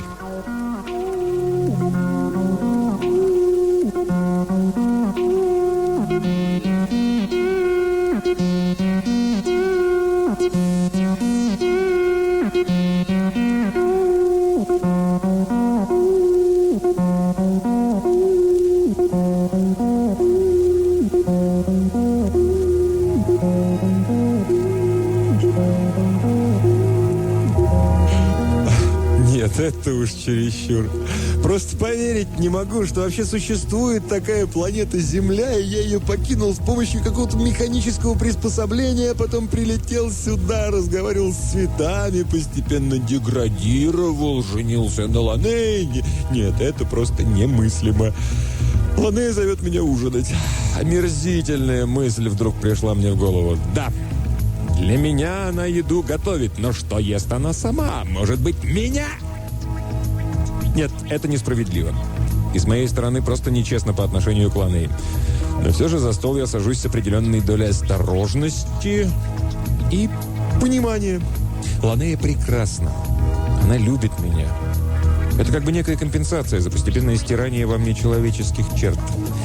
Это уж чересчур. Просто поверить не могу, что вообще существует такая планета Земля, и я ее покинул с помощью какого-то механического приспособления, а потом прилетел сюда, разговаривал с цветами, постепенно деградировал, женился на Ланее. Нет, это просто немыслимо. Ланея зовет меня ужинать. Омерзительная мысль вдруг пришла мне в голову. Да, для меня она еду готовит, но что ест она сама? Может быть, меня? Нет, это несправедливо. И с моей стороны просто нечестно по отношению к Ланее. Но все же за стол я сажусь с определенной долей осторожности и понимания. Ланея прекрасна. Она любит меня. Это как бы некая компенсация за постепенное стирание во мне человеческих черт.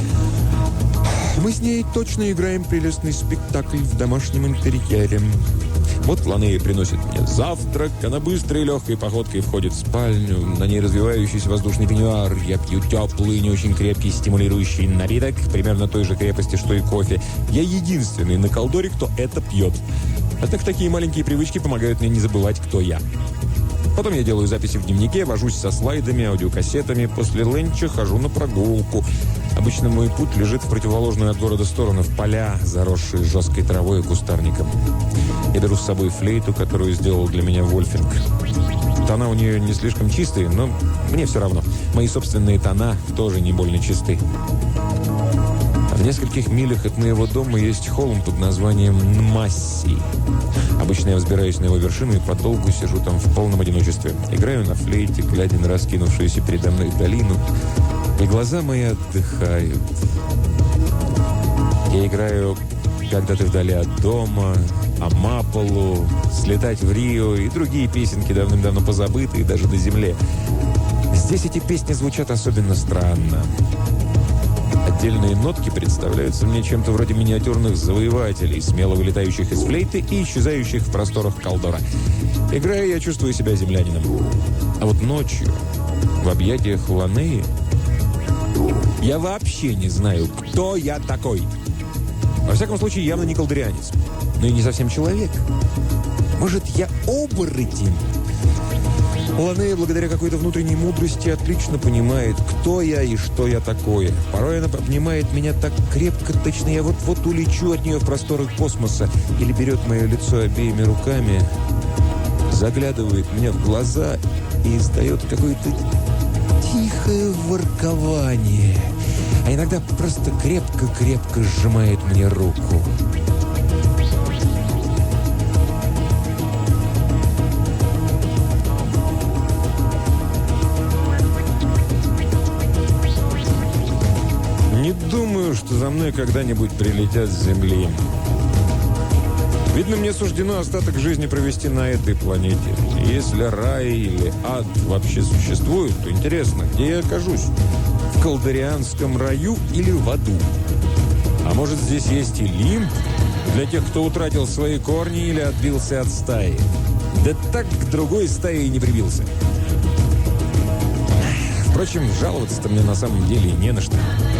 Мы с ней точно играем прелестный спектакль в домашнем интерьере. Вот Ланея приносит мне завтрак, она быстрой и легкой походкой входит в спальню, на ней развивающийся воздушный пеньюар, я пью теплый, не очень крепкий, стимулирующий напиток, примерно той же крепости, что и кофе. Я единственный на Калдоре, кто это пьет. А так такие маленькие привычки помогают мне не забывать, кто я. Потом я делаю записи в дневнике, вожусь со слайдами, аудиокассетами. После ленча хожу на прогулку. Обычно мой путь лежит в противоположную от города сторону, в поля, заросшие жесткой травой и кустарником. Я беру с собой флейту, которую сделал для меня Вольфинг. Тона у нее не слишком чистые, но мне все равно. Мои собственные тона тоже не больно чисты. В нескольких милях от моего дома есть холм под названием Нмасси. Обычно я взбираюсь на его вершину и подолгу сижу там в полном одиночестве. Играю на флейте, глядя на раскинувшуюся передо мной долину, и глаза мои отдыхают. Я играю «Когда ты вдали от дома», «Амаполу», «Слетать в Рио» и другие песенки, давным-давно позабытые даже на земле. Здесь эти песни звучат особенно странно. Отдельные нотки представляются мне чем-то вроде миниатюрных завоевателей, смело вылетающих из флейты и исчезающих в просторах Калдора. Играя, я чувствую себя землянином. А вот ночью, в объятиях Ланеи, я вообще не знаю, кто я такой. Во всяком случае, явно не калдорианец, но и не совсем человек. Может, я оборотень? Ланея, благодаря какой-то внутренней мудрости, отлично понимает, кто я и что я такое. Порой она обнимает меня так крепко, точно я вот-вот улечу от нее в просторы космоса, или берет мое лицо обеими руками, заглядывает мне в глаза и издает какое-то тихое воркование, а иногда просто крепко-крепко сжимает мне руку. что за мной когда-нибудь прилетят с Земли. Видно, мне суждено остаток жизни провести на этой планете. И если рай или ад вообще существует, то интересно, где я окажусь? В Калдерианском раю или в аду? А может, здесь есть и лимб для тех, кто утратил свои корни или отбился от стаи? Да так к другой стае и не прибился. Впрочем, жаловаться-то мне на самом деле и не на что.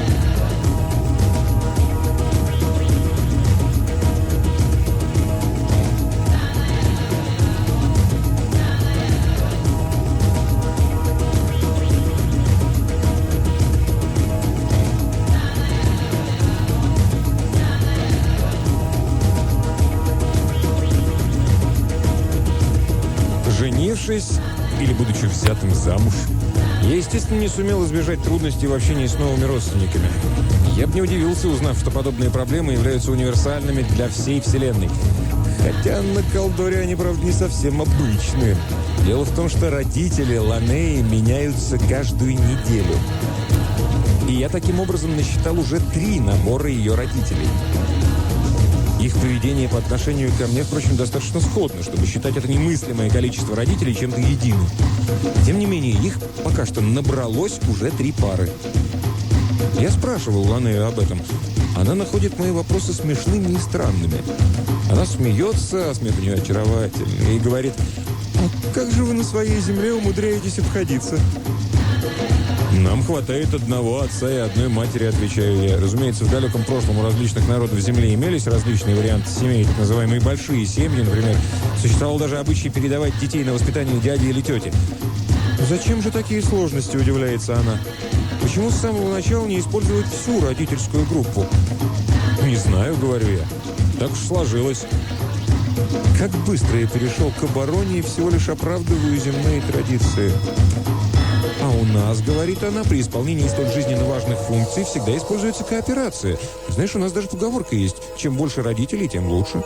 Женившись или будучи взятым замуж, я, естественно, не сумел избежать трудностей в общении с новыми родственниками. Я бы не удивился, узнав, что подобные проблемы являются универсальными для всей Вселенной. Хотя на Калдоре они, правда, не совсем обычные. Дело в том, что родители Ланеи меняются каждую неделю. И я таким образом насчитал уже 3 набора ее родителей. Их поведение по отношению ко мне, впрочем, достаточно сходно, чтобы считать это немыслимое количество родителей чем-то единым. Тем не менее, их пока что набралось уже 3 пары. Я спрашивал Ланею об этом. Она находит мои вопросы смешными и странными. Она смеется, а смех у нее очаровательный, и говорит: «А как же вы на своей земле умудряетесь обходиться?» «Нам хватает одного отца и одной матери», — отвечаю я. Разумеется, в далеком прошлом у различных народов Земли имелись различные варианты семей, так называемые большие семьи, например. Существовал даже обычай передавать детей на воспитание дяди или тети. «Зачем же такие сложности?» — удивляется она. «Почему с самого начала не использовать всю родительскую группу?» «Не знаю», — говорю я. «Так уж сложилось». Как быстро я перешел к обороне и всего лишь оправдываю земные традиции. «А у нас, — говорит она, — при исполнении столь жизненно важных функций всегда используется кооперация. Знаешь, у нас даже поговорка есть: чем больше родителей, тем лучше».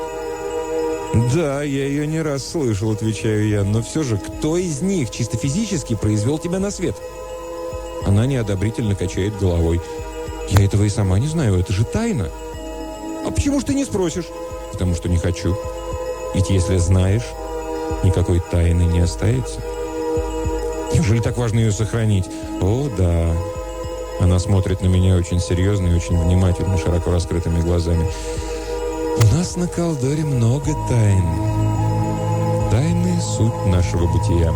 «Да, я ее не раз слышал», — отвечаю я. «Но все же, кто из них чисто физически произвел тебя на свет?» Она неодобрительно качает головой. «Я этого и сама не знаю, это же тайна». «А почему ж ты не спросишь?» «Потому что не хочу. Ведь если знаешь, никакой тайны не остается». «Неужели так важно ее сохранить?» «О, да». Она смотрит на меня очень серьезно и очень внимательно, широко раскрытыми глазами. «У нас на Калдоре много тайн. Тайны — суть нашего бытия.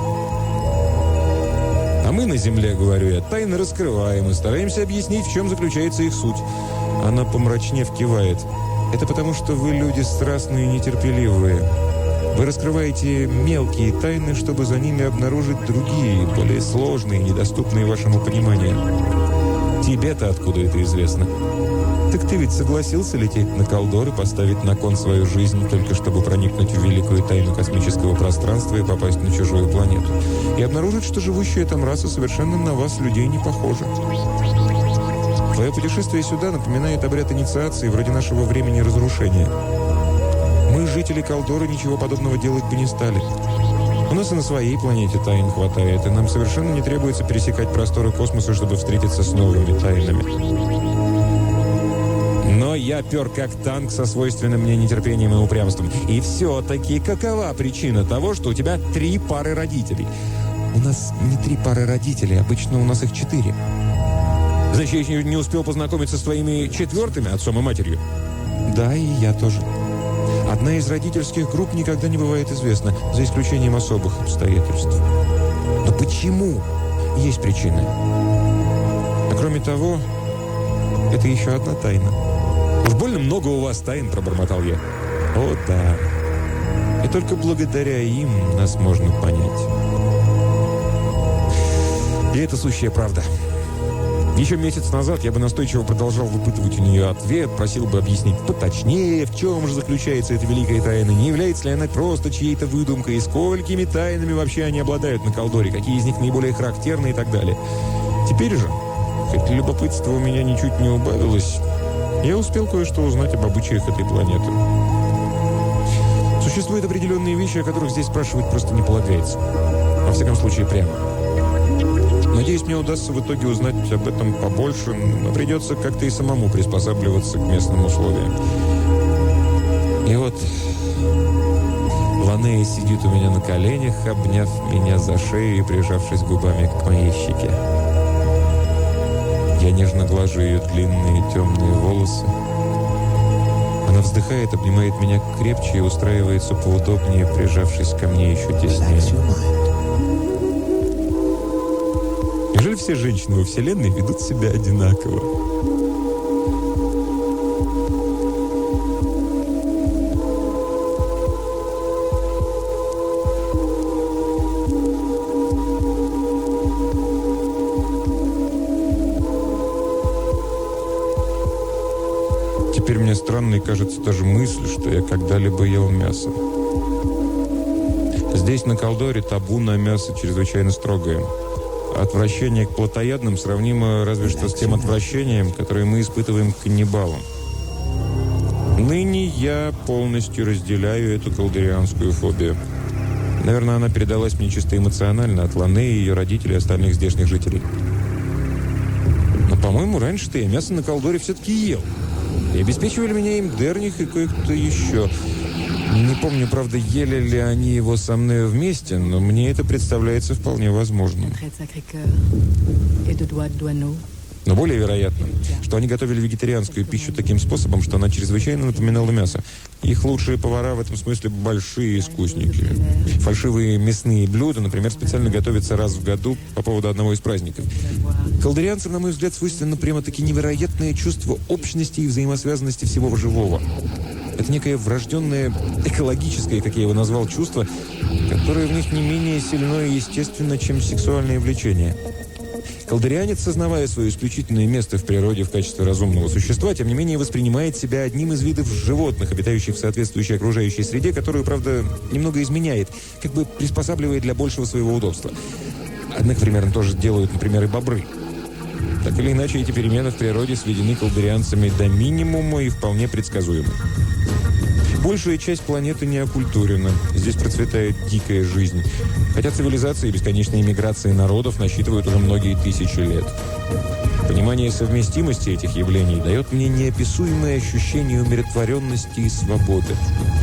А мы на Земле, — говорю я, — тайны раскрываем и стараемся объяснить, в чем заключается их суть». Она, помрачнев, кивает. «Это потому, что вы люди страстные и нетерпеливые. Вы раскрываете мелкие тайны, чтобы за ними обнаружить другие, более сложные, недоступные вашему пониманию. Тебе-то откуда это известно? Так ты ведь согласился лететь на Калдор и поставить на кон свою жизнь, только чтобы проникнуть в великую тайну космического пространства и попасть на чужую планету. И обнаружить, что живущая там раса совершенно на вас, людей, не похожа. Твое путешествие сюда напоминает обряд инициации, вроде нашего времени разрушения. Мы, жители Калдора, ничего подобного делать бы не стали. У нас и на своей планете тайн хватает, и нам совершенно не требуется пересекать просторы космоса, чтобы встретиться с новыми тайнами». Но я пер как танк со свойственным мне нетерпением и упрямством. И все-таки какова причина того, что у тебя 3 пары родителей? «У нас не 3 пары родителей, обычно у нас их 4. «Значит, я еще не успел познакомиться с твоими 4-ми, отцом и матерью?» «Да, и я тоже. Одна из родительских групп никогда не бывает известна, за исключением особых обстоятельств». «Но почему?» «Есть причины. А кроме того, это еще одна тайна». «Уж больно много у вас тайн», — пробормотал я. «О, да. И только благодаря им нас можно понять». И это сущая правда. Еще месяц назад я бы настойчиво продолжал выпытывать у нее ответ, просил бы объяснить поточнее, в чем же заключается эта великая тайна, не является ли она просто чьей-то выдумкой, и сколькими тайнами вообще они обладают на Калдоре, какие из них наиболее характерны и так далее. Теперь же, хоть любопытство у меня ничуть не убавилось, я успел кое-что узнать об обычаях этой планеты. Существуют определенные вещи, о которых здесь спрашивать просто не полагается. Во всяком случае, прямо. Надеюсь, мне удастся в итоге узнать об этом побольше, но придется как-то и самому приспосабливаться к местным условиям. И вот Ланея сидит у меня на коленях, обняв меня за шею и прижавшись губами к моей щеке. Я нежно глажу ее длинные темные волосы. Она вздыхает, обнимает меня крепче и устраивается поудобнее, прижавшись ко мне еще теснее. Неужели все женщины во Вселенной ведут себя одинаково? Теперь мне странной кажется даже мысль, что я когда-либо ел мясо. Здесь, на Калдоре, табу на мясо чрезвычайно строгое. Отвращение к плотоядным сравнимо разве что с тем отвращением, которое мы испытываем к каннибалам. Ныне я полностью разделяю эту калдерианскую фобию. Наверное, она передалась мне чисто эмоционально от Ланеи, ее родителей и остальных здешних жителей. Но, по-моему, раньше-то я мясо на Калдоре все-таки ел. И обеспечивали меня им Дерних и кое-кто еще. Не помню, правда, ели ли они его со мной вместе, но мне это представляется вполне возможным. Но более вероятно, что они готовили вегетарианскую пищу таким способом, что она чрезвычайно напоминала мясо. Их лучшие повара в этом смысле большие искусники. Фальшивые мясные блюда, например, специально готовятся раз в году по поводу одного из праздников. Калдерианцам, на мой взгляд, свойственно прямо-таки невероятное чувство общности и взаимосвязанности всего живого. Это некое врожденное, экологическое, как я его назвал, чувство, которое в них не менее сильно и естественно, чем сексуальное влечение. Калдерианец, сознавая свое исключительное место в природе в качестве разумного существа, тем не менее воспринимает себя одним из видов животных, обитающих в соответствующей окружающей среде, которую, правда, немного изменяет, как бы приспосабливает для большего своего удобства. Однако примерно то же делают, например, и бобры. Так или иначе, эти перемены в природе сведены калдерианцами до минимума и вполне предсказуемы. Большая часть планеты не окультурена. Здесь процветает дикая жизнь. Хотя цивилизации и бесконечные миграции народов насчитывают уже многие тысячи лет. Понимание совместимости этих явлений дает мне неописуемое ощущение умиротворенности и свободы.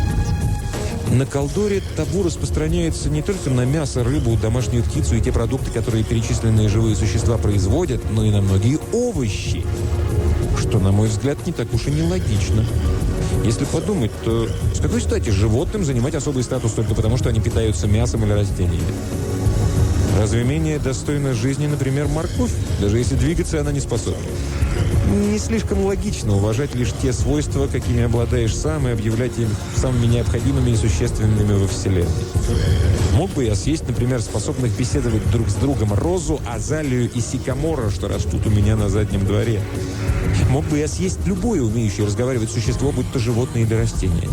На Калдоре табу распространяется не только на мясо, рыбу, домашнюю птицу и те продукты, которые перечисленные живые существа производят, но и на многие овощи, что, на мой взгляд, не так уж и нелогично. Если подумать, то с какой стати животным занимать особый статус только потому, что они питаются мясом или растениями? Разве менее достойна жизни, например, морковь, даже если двигаться она не способна? Не слишком логично уважать лишь те свойства, какими обладаешь сам, и объявлять их самыми необходимыми и существенными во Вселенной. Мог бы я съесть, например, способных беседовать друг с другом розу, азалию и сикамора, что растут у меня на заднем дворе. Мог бы я съесть любое умеющее разговаривать существо, будь то животное или растение.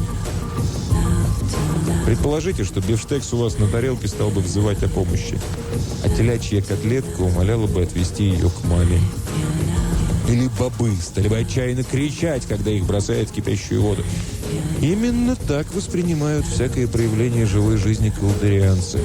Предположите, что бифштекс у вас на тарелке стал бы взывать о помощи, а телячья котлетка умоляла бы отвезти ее к маме. Или бобы стали бы отчаянно кричать, когда их бросают в кипящую воду. Именно так воспринимают всякое проявление живой жизни калдерианцы.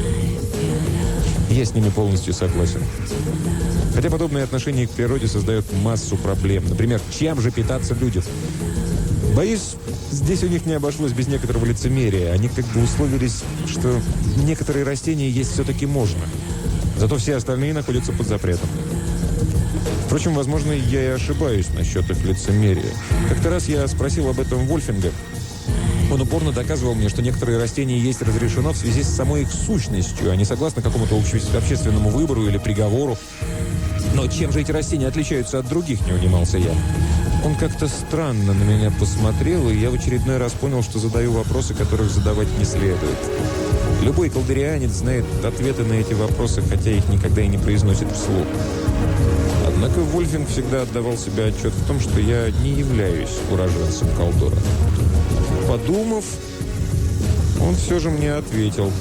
Я с ними полностью согласен. Хотя подобное отношение к природе создает массу проблем. Например, чем же питаться людям? Боюсь, здесь у них не обошлось без некоторого лицемерия. Они как бы условились, что некоторые растения есть все-таки можно. Зато все остальные находятся под запретом. Впрочем, возможно, я и ошибаюсь насчет их лицемерия. Как-то раз я спросил об этом Вольфинга. Он упорно доказывал мне, что некоторые растения есть разрешено в связи с самой их сущностью, а не согласно какому-то общественному выбору или приговору. Но чем же эти растения отличаются от других, не унимался я. Он как-то странно на меня посмотрел, и я в очередной раз понял, что задаю вопросы, которых задавать не следует. Любой калдерианец знает ответы на эти вопросы, хотя их никогда и не произносит вслух. Однако Вольфинг всегда отдавал себе отчет в том, что я не являюсь уроженцем Калдора. Подумав, он все же мне ответил: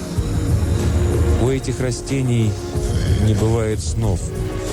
у этих растений не бывает снов.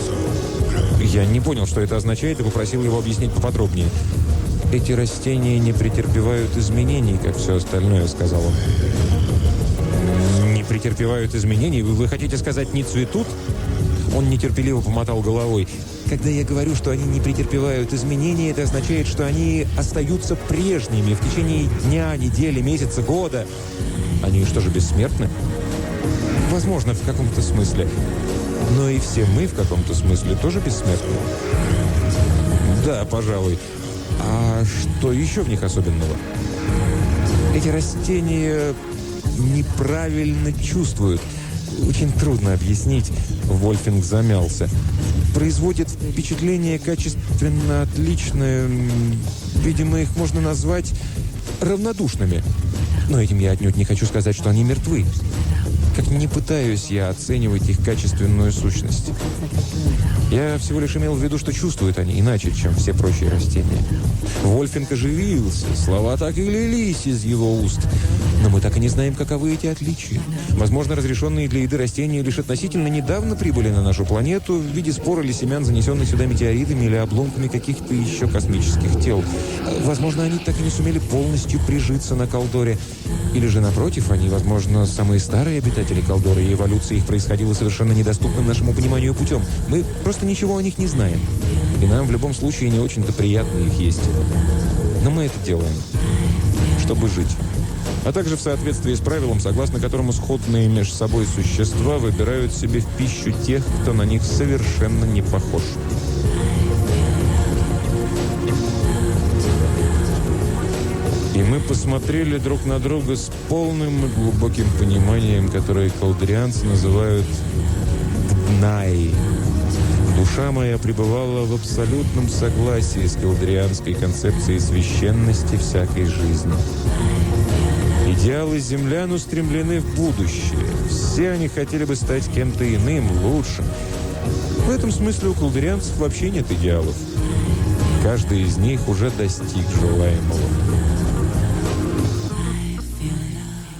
Я не понял, что это означает, и попросил его объяснить поподробнее. Эти растения не претерпевают изменений, как все остальное, сказал он. Не претерпевают изменений? Вы хотите сказать, не цветут? Он нетерпеливо помотал головой. Когда я говорю, что они не претерпевают изменений, это означает, что они остаются прежними в течение дня, недели, месяца, года. Они что же, бессмертны? Возможно, в каком-то смысле. Но и все мы в каком-то смысле тоже бессмертны. Да, пожалуй. А что еще в них особенного? Эти растения неправильно чувствуют. Очень трудно объяснить. Вольфинг замялся. Производят впечатление качественно отличное. Видимо, их можно назвать равнодушными. Но этим я отнюдь не хочу сказать, что они мертвы. Как ни пытаюсь я оценивать их качественную сущность. Я всего лишь имел в виду, что чувствуют они иначе, чем все прочие растения. Вольфинг оживился, слова так и лились из его уст. Но мы так и не знаем, каковы эти отличия. Возможно, разрешенные для еды растения лишь относительно недавно прибыли на нашу планету в виде спор или семян, занесенных сюда метеоритами или обломками каких-то еще космических тел. Возможно, они так и не сумели полностью прижиться на Калдоре. Или же, напротив, они, возможно, самые старые обитатели Калдора, и эволюция их происходила совершенно недоступным нашему пониманию путем. Мы просто ничего о них не знаем. И нам в любом случае не очень-то приятно их есть. Но мы это делаем, чтобы жить. А также в соответствии с правилом, согласно которому сходные между собой существа выбирают себе в пищу тех, кто на них совершенно не похож. И мы посмотрели друг на друга с полным и глубоким пониманием, которое калдерианцы называют «днай». Душа моя пребывала в абсолютном согласии с калдерианской концепцией священности всякой жизни. Идеалы землян устремлены в будущее. Все они хотели бы стать кем-то иным, лучшим. В этом смысле у калдерианцев вообще нет идеалов. Каждый из них уже достиг желаемого.